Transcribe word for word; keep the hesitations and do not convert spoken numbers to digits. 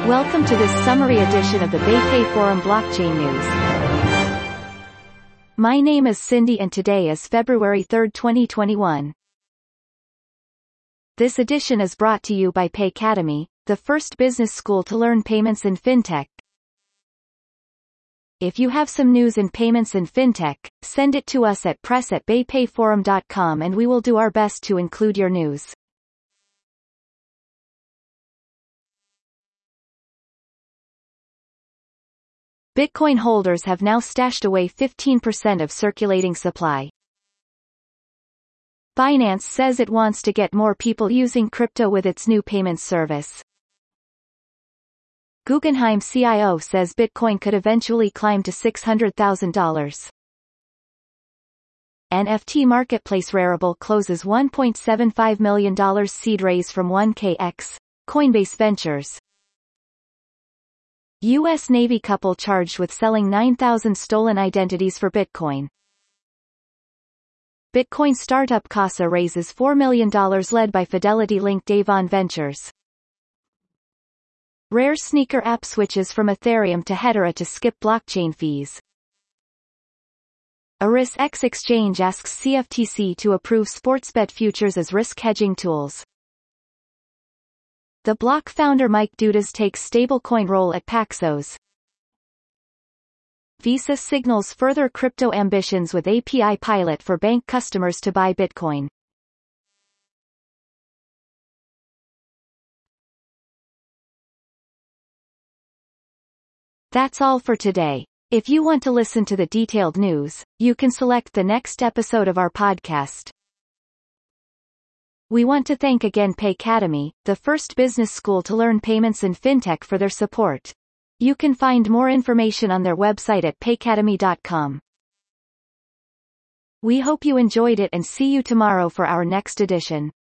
Welcome to this summary edition of the BayPay Forum Blockchain News. My name is Cindy and today is February third twenty twenty-one. This edition is brought to you by Paycademy, the first business school to learn payments in fintech. If you have some news in payments and fintech, send it to us at press at baypayforum dot com and we will do our best to include your news. Bitcoin holders have now stashed away fifteen percent of circulating supply. Binance says it wants to get more people using crypto with its new payments service. Guggenheim C I O says Bitcoin could eventually climb to six hundred thousand dollars. N F T marketplace Rarible closes one point seven five million dollars seed raise from one K X, Coinbase Ventures. U S Navy couple charged with selling nine thousand stolen identities for Bitcoin. Bitcoin startup Casa raises four million dollars led by Fidelity-linked Avon Ventures. Rare sneaker app switches from Ethereum to Hedera to skip blockchain fees. ErisX exchange asks C F T C to approve sportsbet futures as risk hedging tools. The Block founder Mike Dudas takes stablecoin role at Paxos. Visa signals further crypto ambitions with A P I pilot for bank customers to buy Bitcoin. That's all for today. If you want to listen to the detailed news, you can select the next episode of our podcast. We want to thank again Paycademy, the first business school to learn payments and fintech, for their support. You can find more information on their website at paycademy dot com. We hope you enjoyed it and see you tomorrow for our next edition.